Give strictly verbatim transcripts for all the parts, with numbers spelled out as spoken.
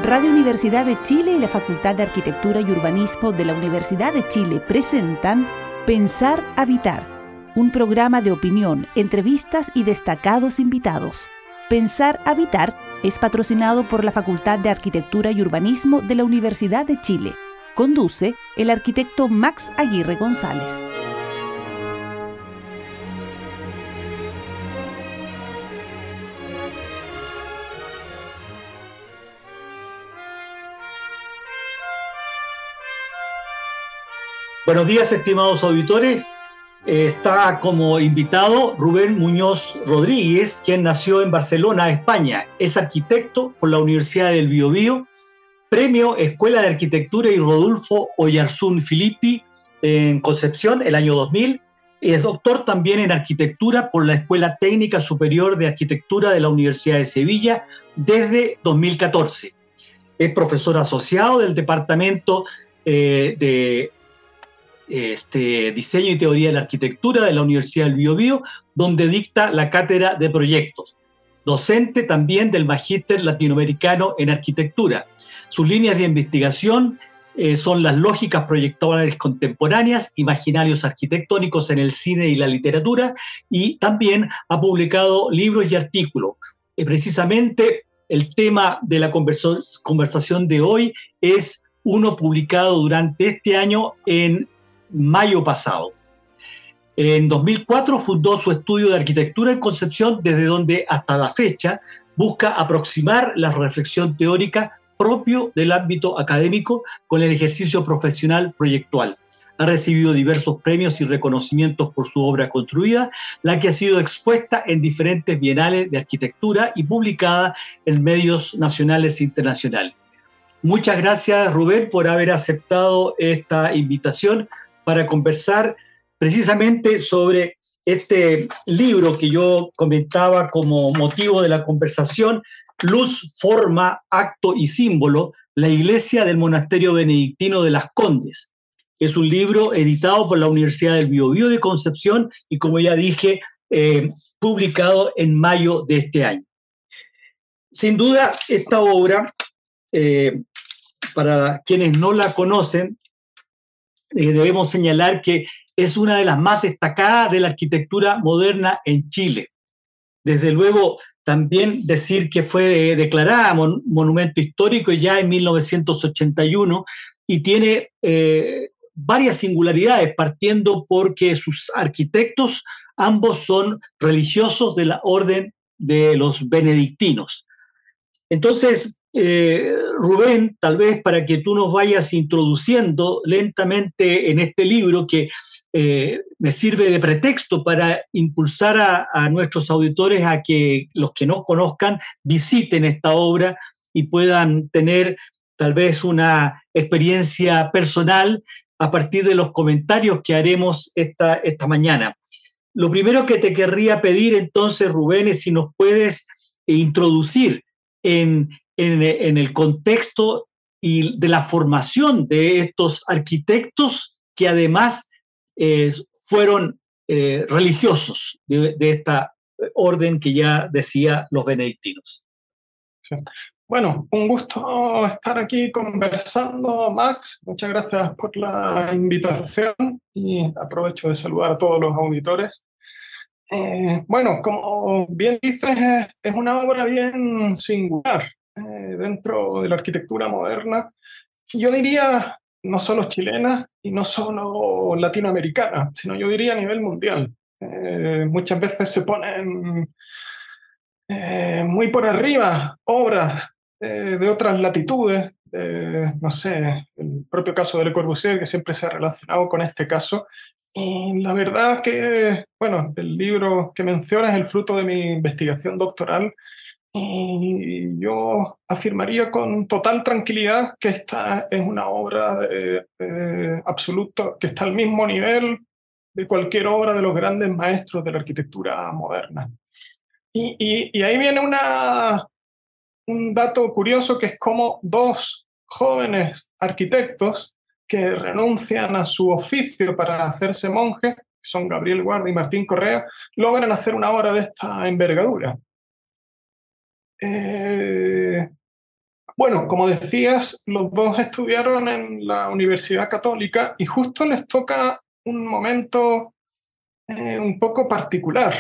Radio Universidad de Chile y la Facultad de Arquitectura y Urbanismo de la Universidad de Chile presentan Pensar Habitar, un programa de opinión, entrevistas y destacados invitados. Pensar Habitar es patrocinado por la Facultad de Arquitectura y Urbanismo de la Universidad de Chile. Conduce el arquitecto Max Aguirre González. Buenos días, estimados auditores. Eh, está como invitado Rubén Muñoz Rodríguez, quien nació en Barcelona, España. Es arquitecto por la Universidad del Biobío, premio Escuela de Arquitectura y Rodolfo Oyarzún Filippi en Concepción el año dos mil. Es doctor también en arquitectura por la Escuela Técnica Superior de Arquitectura de la Universidad de Sevilla desde dos mil catorce. Es profesor asociado del Departamento eh, de Este, Diseño y Teoría de la Arquitectura de la Universidad del Biobío, donde dicta la cátedra de proyectos. Docente también del Magíster Latinoamericano en Arquitectura. Sus líneas de investigación eh, son las lógicas proyectuales contemporáneas, imaginarios arquitectónicos en el cine y la literatura, y también ha publicado libros y artículos. Eh, precisamente el tema de la conversa- conversación de hoy es uno publicado durante este año en mayo pasado. En dos mil cuatro fundó su estudio de arquitectura en Concepción, desde donde hasta la fecha busca aproximar la reflexión teórica propio del ámbito académico con el ejercicio profesional proyectual. Ha recibido diversos premios y reconocimientos por su obra construida, la que ha sido expuesta en diferentes bienales de arquitectura y publicada en medios nacionales e internacionales. Muchas gracias, Rubén, por haber aceptado esta invitación para conversar precisamente sobre este libro que yo comentaba como motivo de la conversación, Luz, Forma, Acto y Símbolo, la Iglesia del Monasterio Benedictino de Las Condes. Es un libro editado por la Universidad del Biobío de Concepción y, como ya dije, eh, publicado en mayo de este año. Sin duda, esta obra, eh, para quienes no la conocen, Eh, debemos señalar que es una de las más destacadas de la arquitectura moderna en Chile. Desde luego, también decir que fue declarada mon- monumento histórico ya en mil novecientos ochenta y uno y tiene eh, varias singularidades, partiendo porque sus arquitectos ambos son religiosos de la orden de los benedictinos. Entonces, eh, Rubén, tal vez para que tú nos vayas introduciendo lentamente en este libro que eh, me sirve de pretexto para impulsar a, a nuestros auditores a que los que no conozcan visiten esta obra y puedan tener tal vez una experiencia personal a partir de los comentarios que haremos esta, esta mañana. Lo primero que te querría pedir entonces, Rubén, es si nos puedes introducir En, en, en el contexto y de la formación de estos arquitectos que además eh, fueron eh, religiosos de, de esta orden que ya decía los benedictinos. Sí. Bueno, un gusto estar aquí conversando, Max. Muchas gracias por la invitación y aprovecho de saludar a todos los auditores. Eh, bueno, como bien dices, es, es una obra bien singular eh, dentro de la arquitectura moderna. Yo diría no solo chilena y no solo latinoamericana, sino yo diría a nivel mundial. Eh, muchas veces se ponen eh, muy por arriba obras eh, de otras latitudes, eh, no sé, el propio caso de Le Corbusier, que siempre se ha relacionado con este caso. Y la verdad que, bueno, el libro que menciona es el fruto de mi investigación doctoral y yo afirmaría con total tranquilidad que esta es una obra de, de absoluto, que está al mismo nivel de cualquier obra de los grandes maestros de la arquitectura moderna. Y, y, y ahí viene una, un dato curioso, que es como dos jóvenes arquitectos que renuncian a su oficio para hacerse monjes, que son Gabriel Guarda y Martín Correa, logran hacer una obra de esta envergadura. Eh, Bueno, como decías, los dos estudiaron en la Universidad Católica y justo les toca un momento eh, un poco particular.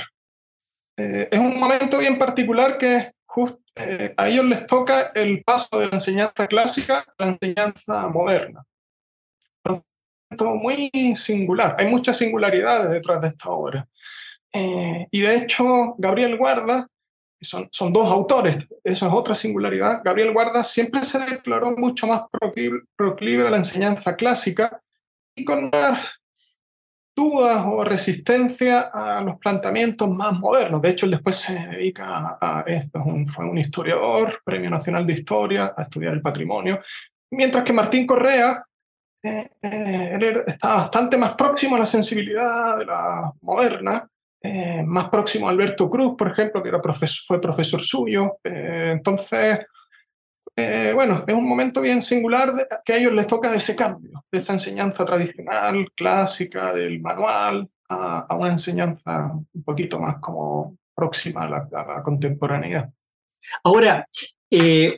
Eh, es un momento bien particular que just, eh, a ellos les toca el paso de la enseñanza clásica a la enseñanza moderna. Es un momento muy singular, hay muchas singularidades detrás de esta obra. Eh, y de hecho, Gabriel Guarda, son, son dos autores, eso es otra singularidad. Gabriel Guarda siempre se declaró mucho más proclive, proclive a la enseñanza clásica y con más dudas o resistencia a los planteamientos más modernos. De hecho, él después se dedica a, a esto, es un, fue un historiador, Premio Nacional de Historia, a estudiar el patrimonio, mientras que Martín Correa eh, eh, él está bastante más próximo a la sensibilidad de la moderna, eh, más próximo a Alberto Cruz, por ejemplo, que era profesor, fue profesor suyo. Eh, entonces, eh, bueno, es un momento bien singular de, que a ellos les toca ese cambio, de esta enseñanza tradicional, clásica, del manual, a, a una enseñanza un poquito más como próxima a la, a la contemporaneidad. Ahora, eh,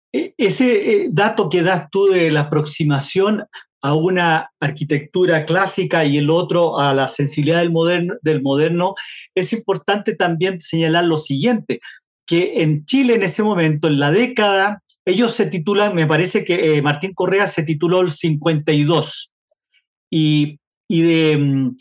ese dato que das tú de la aproximación a una arquitectura clásica y el otro a la sensibilidad del moderno, del moderno, es importante también señalar lo siguiente, que en Chile en ese momento, en la década, ellos se titulan, me parece que eh, Martín Correa se tituló el cincuenta y dos, y, y, de,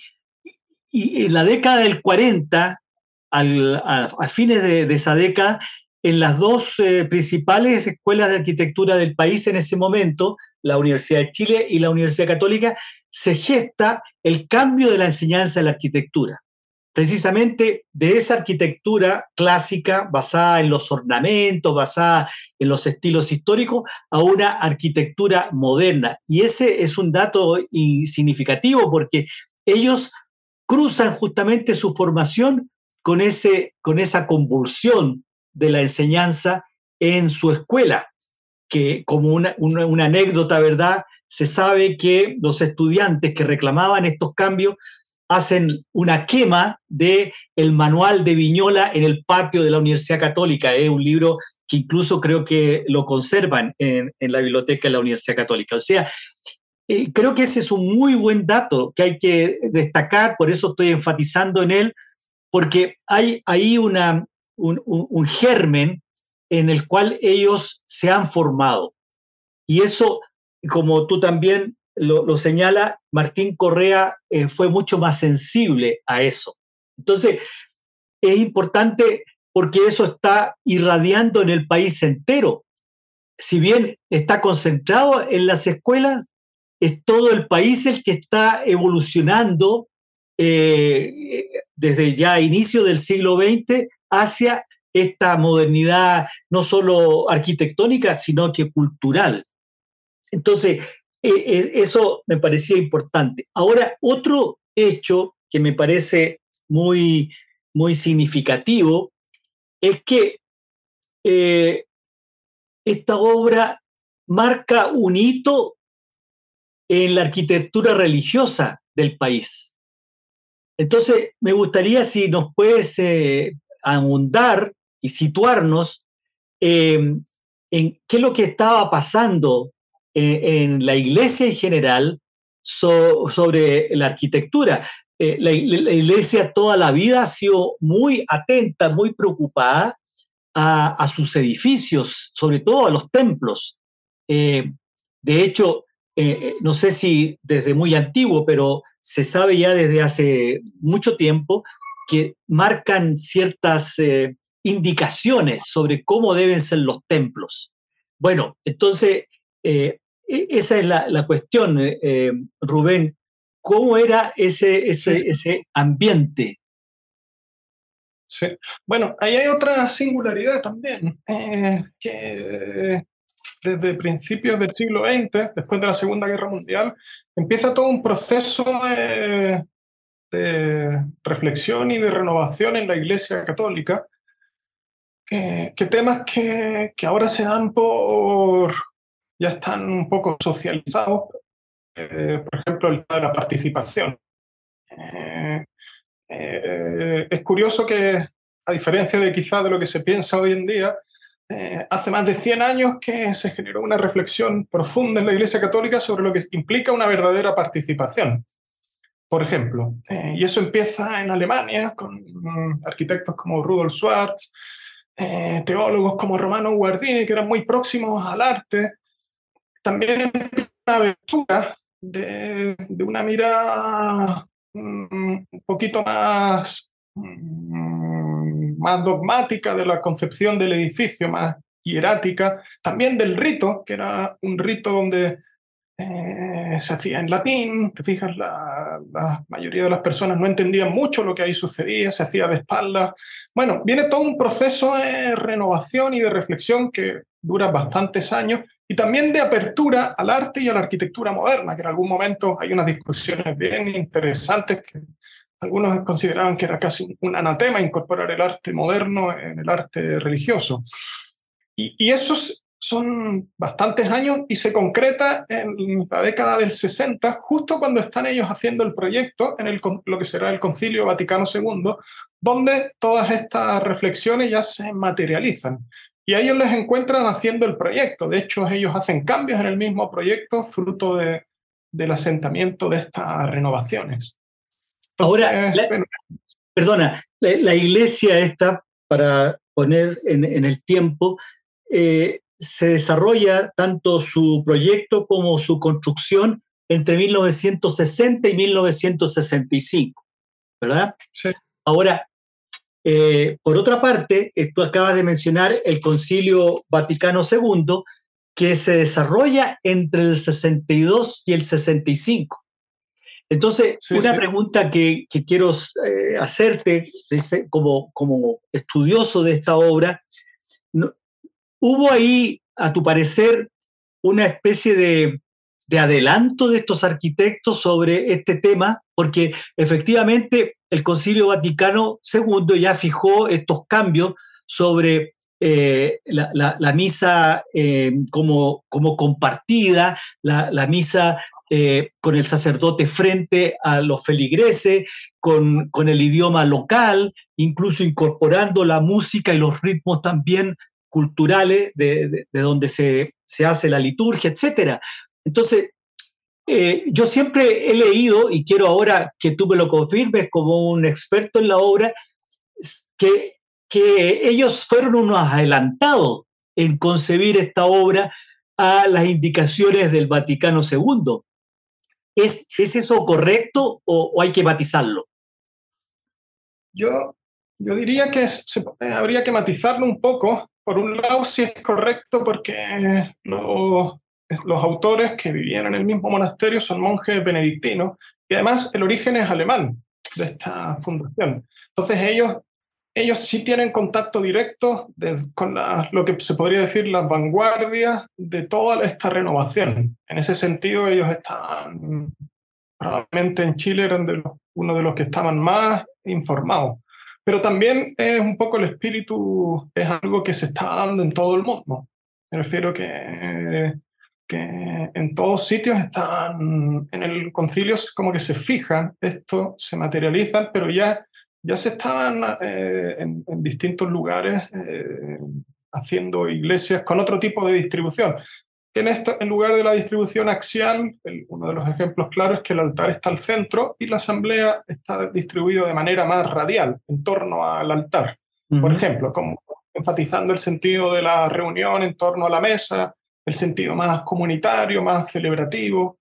y en la década del cuarenta, al, a, a fines de, de esa década, en las dos eh, principales escuelas de arquitectura del país en ese momento, la Universidad de Chile y la Universidad Católica, se gesta el cambio de la enseñanza de la arquitectura. Precisamente de esa arquitectura clásica, basada en los ornamentos, basada en los estilos históricos, a una arquitectura moderna. Y ese es un dato significativo porque ellos cruzan justamente su formación con, ese, con esa convulsión de la enseñanza en su escuela, que como una, una, una anécdota, ¿verdad? Se sabe que los estudiantes que reclamaban estos cambios hacen una quema del manual de Viñola en el patio de la Universidad Católica. Es un libro que incluso creo que lo conservan en, en la biblioteca de la Universidad Católica. O sea, eh, creo que ese es un muy buen dato que hay que destacar, por eso estoy enfatizando en él, porque hay ahí una, un, un, un germen en el cual ellos se han formado. Y eso, como tú también lo, lo señala, Martín Correa eh, fue mucho más sensible a eso. Entonces, es importante porque eso está irradiando en el país entero. Si bien está concentrado en las escuelas, es todo el país el que está evolucionando eh, desde ya inicio del siglo veinte hacia esta modernidad no solo arquitectónica, sino que cultural. Entonces, eh, eso me parecía importante. Ahora, otro hecho que me parece muy, muy significativo es que eh, esta obra marca un hito en la arquitectura religiosa del país. Entonces, me gustaría si nos puedes eh, ahondar y situarnos eh, en qué es lo que estaba pasando eh, en la iglesia en general so, sobre la arquitectura. Eh, la, la iglesia toda la vida ha sido muy atenta, muy preocupada a, a sus edificios, sobre todo a los templos. Eh, de hecho, eh, no sé si desde muy antiguo, pero se sabe ya desde hace mucho tiempo que marcan ciertas eh, indicaciones sobre cómo deben ser los templos. Bueno, entonces, eh, esa es la, la cuestión, eh, Rubén. ¿Cómo era ese, ese, ese ambiente? Sí. Bueno, ahí hay otra singularidad también, eh, que desde principios del siglo veinte, después de la Segunda Guerra Mundial, empieza todo un proceso de, de reflexión y de renovación en la Iglesia Católica, que, que temas que, que ahora se dan por, ya están un poco socializados, eh, por ejemplo, el tema de la participación. Eh, eh, es curioso que, a diferencia de quizás de lo que se piensa hoy en día, eh, hace más de cien años que se generó una reflexión profunda en la Iglesia Católica sobre lo que implica una verdadera participación, por ejemplo. Eh, y eso empieza en Alemania, con um, arquitectos como Rudolf Schwarz, eh, teólogos como Romano Guardini, que eran muy próximos al arte. También empieza una abertura de, de una mirada um, un poquito más, um, más dogmática de la concepción del edificio, más hierática, también del rito, que era un rito donde eh, se hacía en latín. Te fijas, la, la mayoría de las personas no entendían mucho lo que ahí sucedía, se hacía de espaldas. Bueno, viene todo un proceso de renovación y de reflexión que dura bastantes años, y también de apertura al arte y a la arquitectura moderna, que en algún momento hay unas discusiones bien interesantes que algunos consideraban que era casi un anatema incorporar el arte moderno en el arte religioso. Y, y esos son bastantes años, y se concreta en la década del sesenta, justo cuando están ellos haciendo el proyecto en el, lo que será el Concilio Vaticano segundo, donde todas estas reflexiones ya se materializan. Y a ellos les encuentran haciendo el proyecto. De hecho, ellos hacen cambios en el mismo proyecto, fruto de, del asentamiento de estas renovaciones. Entonces, Ahora, la, bueno, perdona, la, la iglesia esta, para poner en, en el tiempo, eh, se desarrolla tanto su proyecto como su construcción entre mil novecientos sesenta y mil novecientos sesenta y cinco, ¿verdad? Sí. Ahora, eh, por otra parte, tú acabas de mencionar el Concilio Vaticano segundo, que se desarrolla entre el sesenta y dos y el sesenta y cinco. Entonces, sí, una sí. pregunta que, que quiero eh, hacerte como, como estudioso de esta obra, ¿no? ¿Hubo ahí, a tu parecer, una especie de, de adelanto de estos arquitectos sobre este tema? Porque efectivamente el Concilio Vaticano segundo ya fijó estos cambios sobre eh, la, la, la misa eh, como, como compartida, la, la misa eh, con el sacerdote frente a los feligreses, con, con el idioma local, incluso incorporando la música y los ritmos también culturales de, de, de donde se, se hace la liturgia, etcétera. Entonces, eh, yo siempre he leído, y quiero ahora que tú me lo confirmes como un experto en la obra, que, que ellos fueron unos adelantados en concebir esta obra a las indicaciones del Vaticano segundo. ¿Es, ¿Es eso correcto o, o hay que matizarlo? Yo, yo diría que se, habría que matizarlo un poco. Por un lado, sí es correcto, porque los, los autores que vivían en el mismo monasterio son monjes benedictinos, y además el origen es alemán de esta fundación. Entonces ellos, ellos sí tienen contacto directo de, con la, lo que se podría decir las vanguardias de toda esta renovación. En ese sentido, ellos están, probablemente en Chile eran de los, uno de los que estaban más informados. Pero también es un poco el espíritu, es algo que se está dando en todo el mundo. Me refiero que, que en todos sitios están, en el concilio como que se fijan, esto se materializan, pero ya, ya se estaban eh, en, en distintos lugares eh, haciendo iglesias con otro tipo de distribución. En esto, en lugar de la distribución axial, el, uno de los ejemplos claros es que el altar está al centro y la asamblea está distribuida de manera más radial, en torno al altar. Uh-huh. Por ejemplo, como enfatizando el sentido de la reunión en torno a la mesa, el sentido más comunitario, más celebrativo.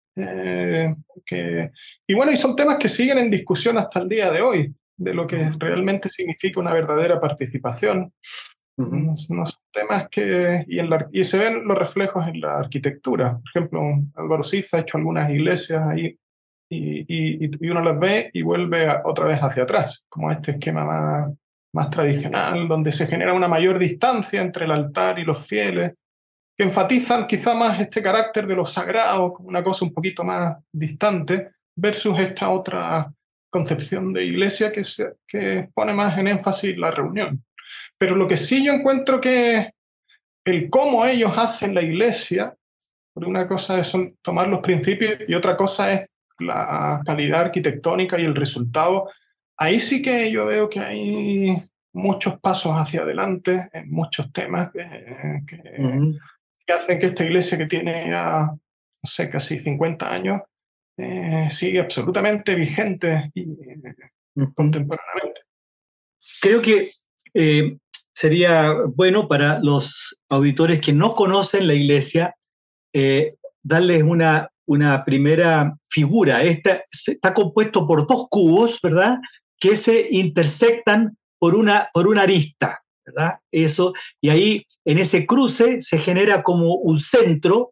Eh, que, y bueno, y son temas que siguen en discusión hasta el día de hoy, de lo que realmente significa una verdadera participación. Uh-huh. No son temas que... Y, en la, y se ven los reflejos en la arquitectura. Por ejemplo, Álvaro Siz ha hecho algunas iglesias ahí y, y, y uno las ve y vuelve a, otra vez hacia atrás, como este esquema más, más tradicional, donde se genera una mayor distancia entre el altar y los fieles, que enfatizan quizá más este carácter de lo sagrado, como una cosa un poquito más distante, versus esta otra concepción de iglesia que, se, que pone más en énfasis la reunión. Pero lo que sí yo encuentro que el cómo ellos hacen la iglesia, porque una cosa es tomar los principios y otra cosa es la calidad arquitectónica y el resultado, ahí sí que yo veo que hay muchos pasos hacia adelante en muchos temas que, que, Uh-huh. que hacen que esta iglesia, que tiene ya, no sé, casi cincuenta años, eh, sigue absolutamente vigente y Uh-huh. contemporáneamente. Creo que eh, sería bueno para los auditores que no conocen la iglesia eh, darles una, una primera figura. Esta está compuesto por dos cubos, ¿verdad?, que se intersectan por una, por una arista, ¿verdad? Eso, y ahí en ese cruce se genera como un centro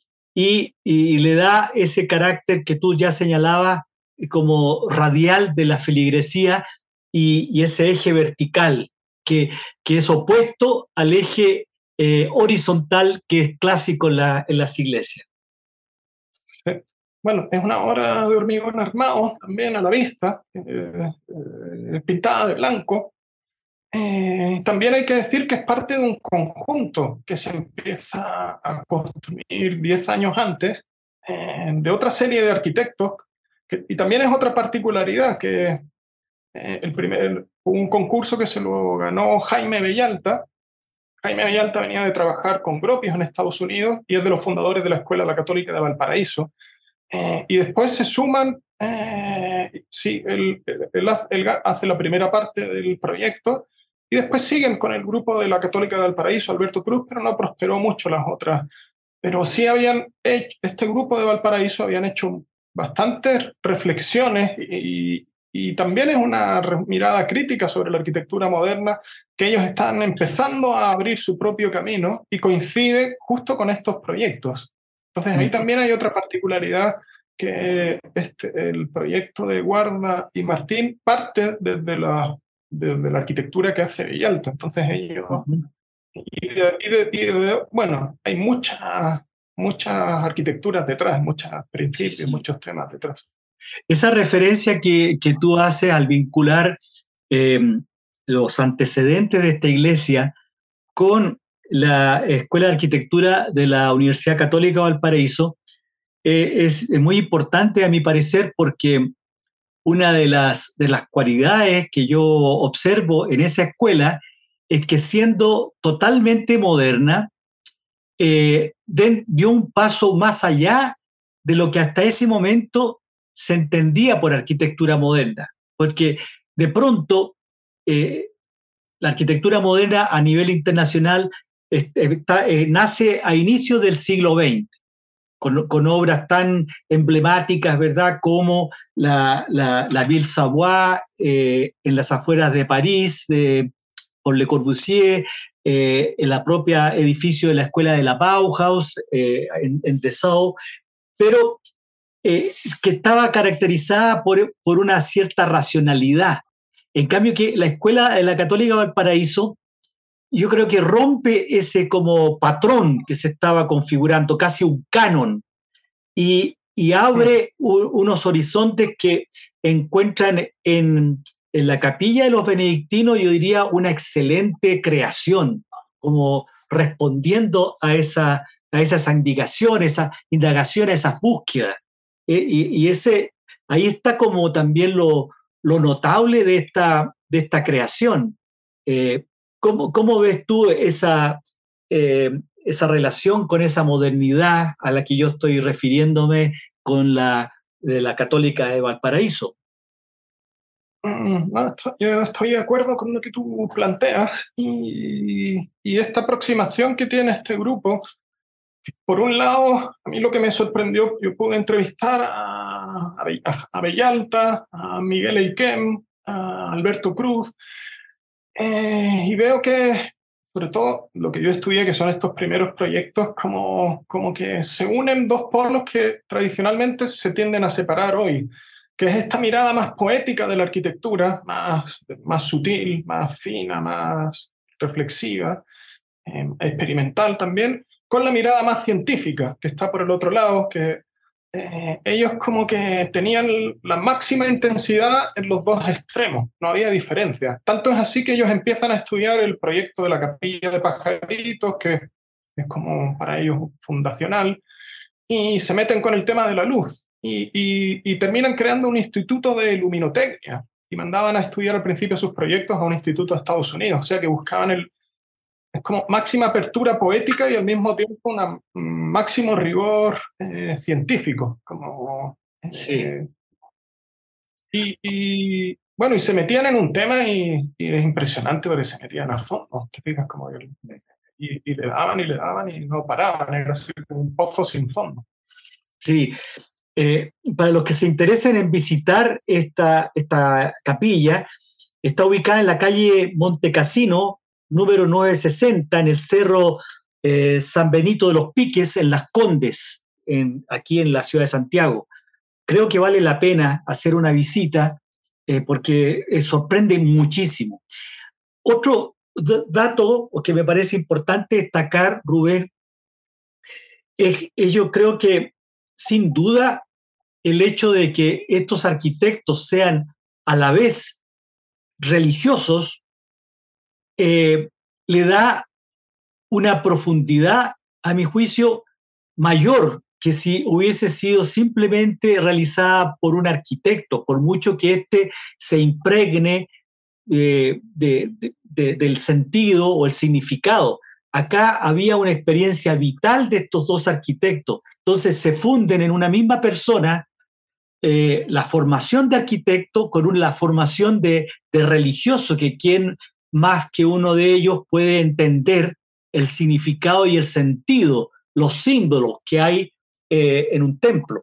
y, y le da ese carácter que tú ya señalabas como radial de la feligresía y, y ese eje vertical que, que es opuesto al eje eh, horizontal que es clásico en, la, en las iglesias. Sí. Bueno, es una obra de hormigón armado también a la vista, eh, eh, pintada de blanco. Eh, también hay que decir que es parte de un conjunto que se empieza a construir diez años antes, eh, de otra serie de arquitectos, que, y también es otra particularidad que eh, el primer, un concurso que se lo ganó Jaime Bellalta. Jaime Bellalta venía de trabajar con Gropius en Estados Unidos y es de los fundadores de la Escuela La Católica de Valparaíso. Eh, y después se suman, eh, sí, él, él, él hace la primera parte del proyecto y después siguen con el grupo de la Católica de Valparaíso, Alberto Cruz, pero no prosperó mucho las otras. Pero sí habían hecho, este grupo de Valparaíso habían hecho bastantes reflexiones y, y también es una mirada crítica sobre la arquitectura moderna, que ellos están empezando a abrir su propio camino y coincide justo con estos proyectos. Entonces ahí también hay otra particularidad, que este, el proyecto de Guarda y Martín parte desde la, desde la arquitectura que hace Villalta. Entonces ellos... Uh-huh. Y, de, y, de, y de, bueno, hay muchas muchas arquitecturas detrás, muchos principios, sí, sí. muchos temas detrás. Esa referencia que, que tú haces al vincular eh, los antecedentes de esta iglesia con la Escuela de Arquitectura de la Universidad Católica de Valparaíso eh, es muy importante a mi parecer, porque una de las, de las cualidades que yo observo en esa escuela es que, siendo totalmente moderna, eh, de, dio un paso más allá de lo que hasta ese momento se entendía por arquitectura moderna, porque de pronto eh, la arquitectura moderna a nivel internacional está, eh, nace a inicios del siglo veinte, con, con obras tan emblemáticas, ¿verdad?, como la, la, la Ville Savoie eh, en las afueras de París, de, por Le Corbusier, eh, en la propia edificio de la escuela de la Bauhaus, eh, en, en Dessau, pero eh, que estaba caracterizada por, por una cierta racionalidad. En cambio, que la escuela de la Católica de Valparaíso, yo creo que rompe ese como patrón que se estaba configurando, casi un canon, y, y abre u, unos horizontes que encuentran en, en la capilla de los benedictinos, yo diría, una excelente creación, como respondiendo a, esa, a esas indicaciones, esas indagaciones, esas búsquedas. Eh, y, y ese, ahí está como también lo, lo notable de esta, de esta creación. Eh, ¿cómo, ¿Cómo ves tú esa, eh, esa relación con esa modernidad a la que yo estoy refiriéndome con la de la Católica de Valparaíso? Mm, no, estoy, yo estoy de acuerdo con lo que tú planteas y, y esta aproximación que tiene este grupo. Por un lado, a mí lo que me sorprendió, yo pude entrevistar a, a, a Bellalta, a Miguel Eiquem, a Alberto Cruz, eh, y veo que, sobre todo, lo que yo estudié, que son estos primeros proyectos, como, como que se unen dos polos que tradicionalmente se tienden a separar hoy, que es esta mirada más poética de la arquitectura, más, más sutil, más fina, más reflexiva, eh, experimental también, con la mirada más científica, que está por el otro lado, que eh, ellos como que tenían la máxima intensidad en los dos extremos, no había diferencia. Tanto es así que ellos empiezan a estudiar el proyecto de la capilla de pajaritos, que es como para ellos fundacional, y se meten con el tema de la luz, y, y, y terminan creando un instituto de luminotecnia, y mandaban a estudiar al principio sus proyectos a un instituto de Estados Unidos, o sea que buscaban el, es como máxima apertura poética y al mismo tiempo un máximo rigor eh, científico, como... Eh, Sí. y, y, bueno, y se metían en un tema y, y es impresionante porque se metían a fondo, te fijas, como el, y, y le daban y le daban y no paraban, era así como un pozo sin fondo. Sí, eh, para los que se interesen en visitar esta, esta capilla, está ubicada en la calle Montecassino, número novecientos sesenta, en el cerro eh, San Benito de los Piques, en Las Condes, en, aquí en la ciudad de Santiago. Creo que vale la pena hacer una visita eh, porque eh, sorprende muchísimo. Otro dato que me parece importante destacar, Rubén, es, es yo creo que sin duda el hecho de que estos arquitectos sean a la vez religiosos eh, le da una profundidad, a mi juicio, mayor que si hubiese sido simplemente realizada por un arquitecto, por mucho que éste se impregne eh, de, de, de, del sentido o el significado. Acá había una experiencia vital de estos dos arquitectos, entonces se funden en una misma persona eh, la formación de arquitecto con una, la formación de, de religioso, que quien más que uno de ellos puede entender el significado y el sentido, los símbolos que hay eh, en un templo.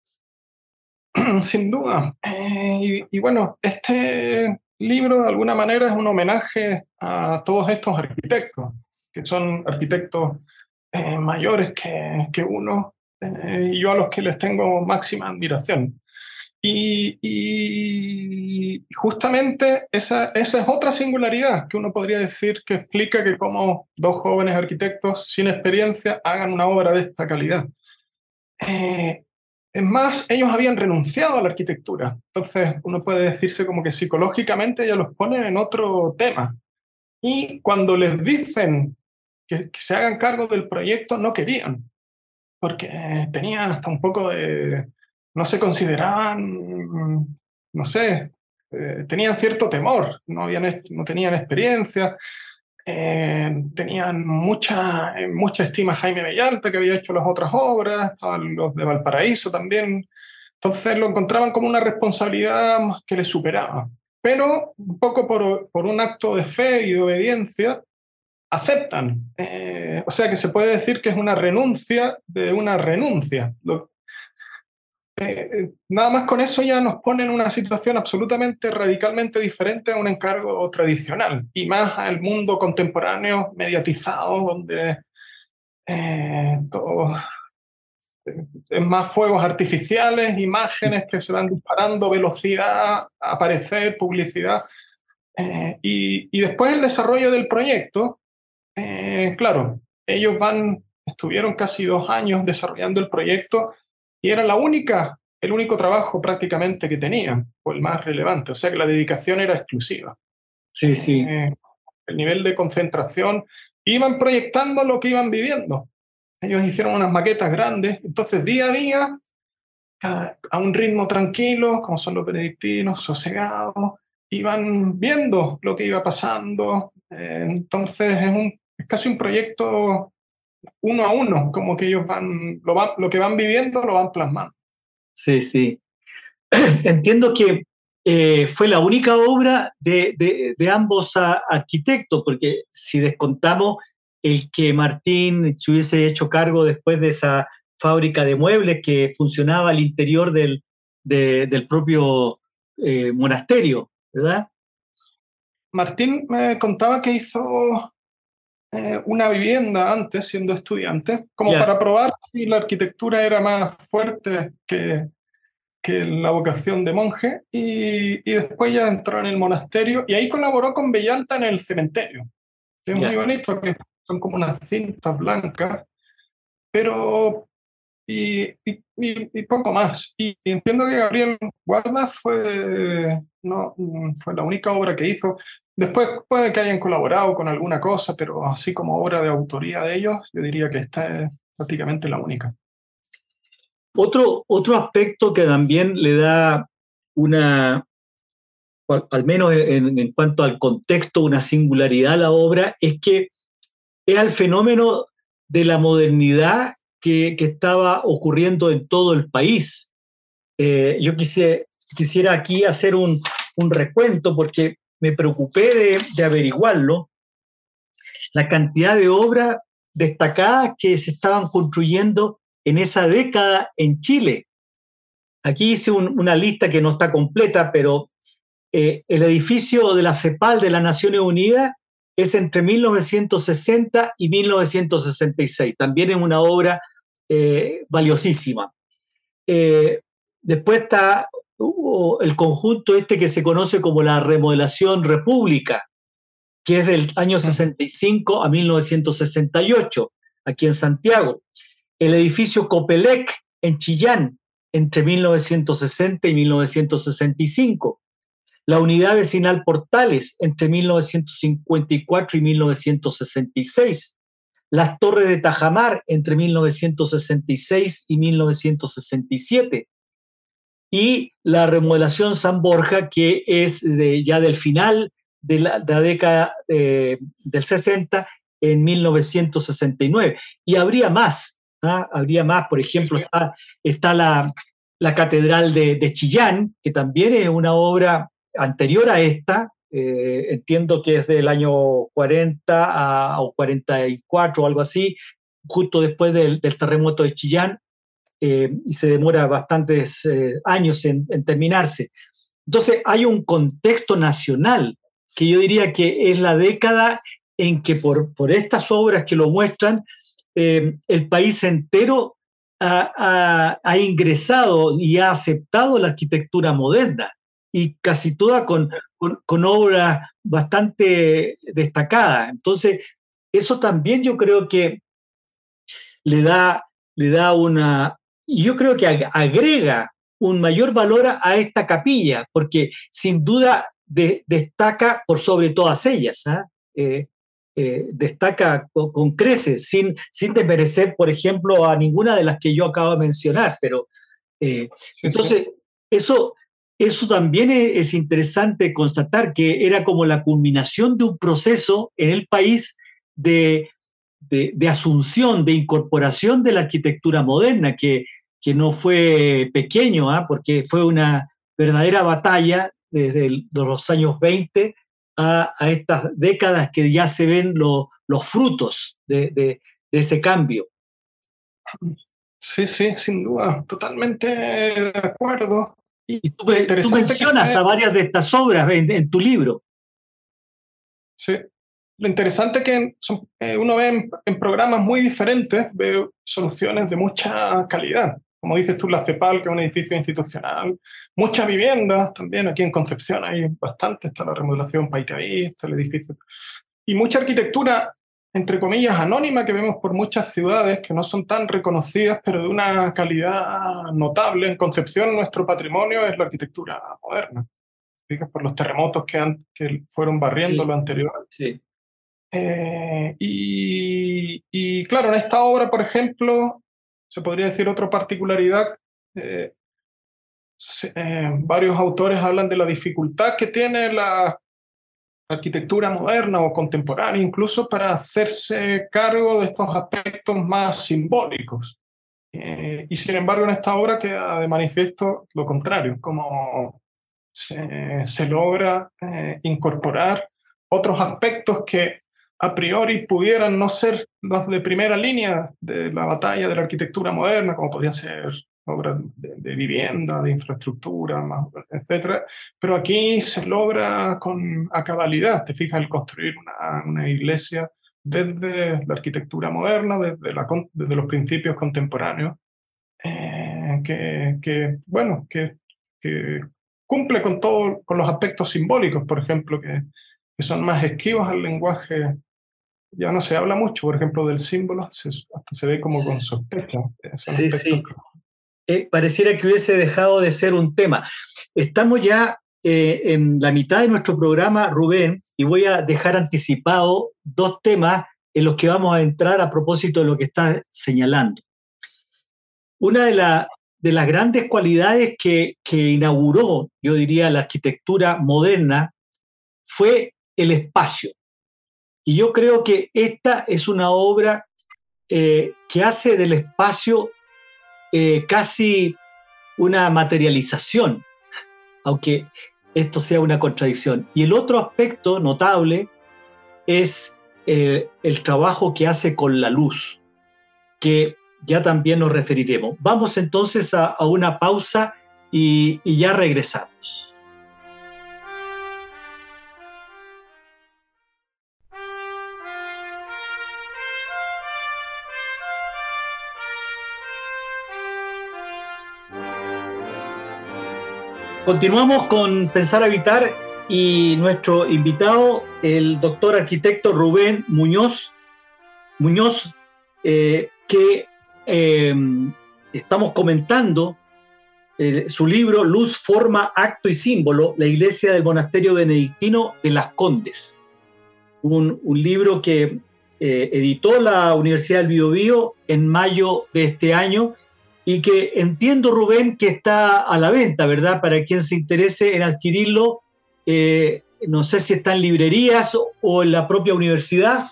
Sin duda. Eh, y, y bueno, este libro de alguna manera es un homenaje a todos estos arquitectos, que son arquitectos eh, mayores que, que uno, eh, y yo a los que les tengo máxima admiración. Y, y justamente esa, esa es otra singularidad que uno podría decir que explica que como dos jóvenes arquitectos sin experiencia hagan una obra de esta calidad. Eh, es más, ellos habían renunciado a la arquitectura, entonces uno puede decirse como que psicológicamente ya los ponen en otro tema. Y cuando les dicen que, que se hagan cargo del proyecto, no querían, porque tenían hasta un poco de... no se consideraban, no sé, eh, tenían cierto temor, no, habían, no tenían experiencia, eh, tenían mucha, mucha estima a Jaime Bellalta, que había hecho las otras obras, a los de Valparaíso también, entonces lo encontraban como una responsabilidad que les superaba. Pero un poco por, por un acto de fe y de obediencia, aceptan. Eh, o sea que se puede decir que es una renuncia de una renuncia. Lo, eh, nada más con eso ya nos pone en una situación absolutamente radicalmente diferente a un encargo tradicional y más al mundo contemporáneo mediatizado donde eh, todo, eh, es más fuegos artificiales, imágenes que se van disparando, velocidad, aparecer, publicidad. Eh, y, y después el desarrollo del proyecto, eh, claro, ellos van, estuvieron casi dos años desarrollando el proyecto y era la única, el único trabajo prácticamente que tenían, o el más relevante, o sea que la dedicación era exclusiva. Sí, sí. Eh, el nivel de concentración, iban proyectando lo que iban viviendo. Ellos hicieron unas maquetas grandes, entonces día a día, cada, a un ritmo tranquilo, como son los benedictinos, sosegados, iban viendo lo que iba pasando. Eh, entonces es, un, es casi un proyecto uno a uno, como que ellos van lo, van, lo que van viviendo lo van plasmando. Sí, sí. Entiendo que eh, fue la única obra de, de, de ambos a, arquitectos, porque si descontamos el que Martín se hubiese hecho cargo después de esa fábrica de muebles que funcionaba al interior del, de, del propio eh, monasterio, ¿verdad? Martín me contaba que hizo eh, una vivienda antes, siendo estudiante, como yeah. para probar si la arquitectura era más fuerte que, que la vocación de monje, y, y después ya entró en el monasterio, y ahí colaboró con Bellalta en el cementerio, que es yeah. muy bonito, que son como unas cintas blancas, pero... Y, y, y poco más. Y entiendo que Gabriel Guarda fue, no, fue la única obra que hizo. Después puede que hayan colaborado con alguna cosa, pero así como obra de autoría de ellos, yo diría que esta es prácticamente la única. Otro, otro aspecto que también le da una, al, al menos en, en cuanto al contexto, una singularidad a la obra, es que es el fenómeno de la modernidad que, que estaba ocurriendo en todo el país. Eh, yo quise, quisiera aquí hacer un, un recuento porque me preocupé de, de averiguarlo, la cantidad de obras destacadas que se estaban construyendo en esa década en Chile. Aquí hice un, una lista que no está completa, pero eh, el edificio de la CEPAL de las Naciones Unidas es entre mil novecientos sesenta y mil novecientos sesenta y seis. También es una obra eh, valiosísima. Eh, después está uh, el conjunto este que se conoce como la Remodelación República, que es del año sesenta y cinco a mil novecientos sesenta y ocho, aquí en Santiago. El edificio Copelec en Chillán, entre mil novecientos sesenta y mil novecientos sesenta y cinco. La Unidad Vecinal Portales, entre mil novecientos cincuenta y cuatro y mil novecientos sesenta y seis. Las Torres de Tajamar, entre mil novecientos sesenta y seis y mil novecientos sesenta y siete. Y la Remodelación San Borja, que es de, ya del final de la, de la década eh, del sesenta, en mil novecientos sesenta y nueve. Y habría más, ¿ah? Habría más, por ejemplo, está, está la, la Catedral de, de Chillán, que también es una obra anterior a esta, eh, entiendo que es del año cuarenta a, o cuarenta y cuatro o algo así, justo después del, del terremoto de Chillán, eh, y se demora bastantes eh, años en, en terminarse. Entonces hay un contexto nacional que yo diría que es la década en que por, por estas obras que lo muestran, eh, el país entero ha, ha, ha ingresado y ha aceptado la arquitectura moderna, y casi toda con, con, con obras bastante destacadas. Entonces, eso también yo creo que le da, le da una, y yo creo que agrega un mayor valor a esta capilla, porque sin duda de, destaca por sobre todas ellas, ¿eh? Eh, eh, destaca con, con creces, sin, sin desmerecer, por ejemplo, a ninguna de las que yo acabo de mencionar, pero eh, entonces, eso... Eso también es interesante constatar, que era como la culminación de un proceso en el país de, de, de asunción, de incorporación de la arquitectura moderna, que, que no fue pequeño, ¿eh? Porque fue una verdadera batalla desde el, de los años veinte a, a estas décadas que ya se ven lo, los frutos de, de, de ese cambio. Sí, sí, sin duda, totalmente de acuerdo. Y tú, tú mencionas a varias de estas obras en, en tu libro. Sí. Lo interesante es que son, eh, uno ve en, en programas muy diferentes, ve soluciones de mucha calidad. Como dices tú, la CEPAL, que es un edificio institucional, muchas viviendas también. Aquí en Concepción hay bastante, está la remodelación Paicaí, está el edificio. Y mucha arquitectura, entre comillas, anónima, que vemos por muchas ciudades que no son tan reconocidas, pero de una calidad notable. En Concepción, nuestro patrimonio es la arquitectura moderna, fijas, por los terremotos que, han, que fueron barriendo sí, lo anterior. Sí. Eh, y, y claro, en esta obra, por ejemplo, se podría decir otra particularidad. Eh, se, eh, varios autores hablan de la dificultad que tiene la arquitectura moderna o contemporánea, incluso para hacerse cargo de estos aspectos más simbólicos. Eh, y sin embargo, en esta obra queda de manifiesto lo contrario, como se, se logra eh, incorporar otros aspectos que a priori pudieran no ser los de primera línea de la batalla de la arquitectura moderna, como podría ser obras de, de vivienda, de infraestructura, etcétera, pero aquí se logra con a cabalidad, te fijas, el construir una, una iglesia desde la arquitectura moderna, desde, la, desde los principios contemporáneos, eh, que, que, bueno, que, que cumple con todo, con los aspectos simbólicos, por ejemplo, que, que son más esquivos al lenguaje. Ya no se habla mucho, por ejemplo, del símbolo, se, hasta se ve como con sospecha. Sí, sí. Eh, pareciera que hubiese dejado de ser un tema. Estamos ya eh, en la mitad de nuestro programa, Rubén, y voy a dejar anticipado dos temas en los que vamos a entrar a propósito de lo que estás señalando. Una de, la, de las grandes cualidades que, que inauguró, yo diría, la arquitectura moderna fue el espacio. Y yo creo que esta es una obra eh, que hace del espacio eh, casi una materialización, aunque esto sea una contradicción. Y el otro aspecto notable es eh, el trabajo que hace con la luz, que ya también nos referiremos. Vamos entonces a, a una pausa y, y ya regresamos. Continuamos con Pensar Habitar y nuestro invitado, el doctor arquitecto Rubén Muñoz, Muñoz eh, que eh, estamos comentando eh, su libro Luz, Forma, Acto y Símbolo, la iglesia del monasterio benedictino de Las Condes. Un, un libro que eh, editó la Universidad del Biobío en mayo de este año y que entiendo, Rubén, que está a la venta, ¿verdad? Para quien se interese en adquirirlo, eh, no sé si está en librerías o, o en la propia universidad.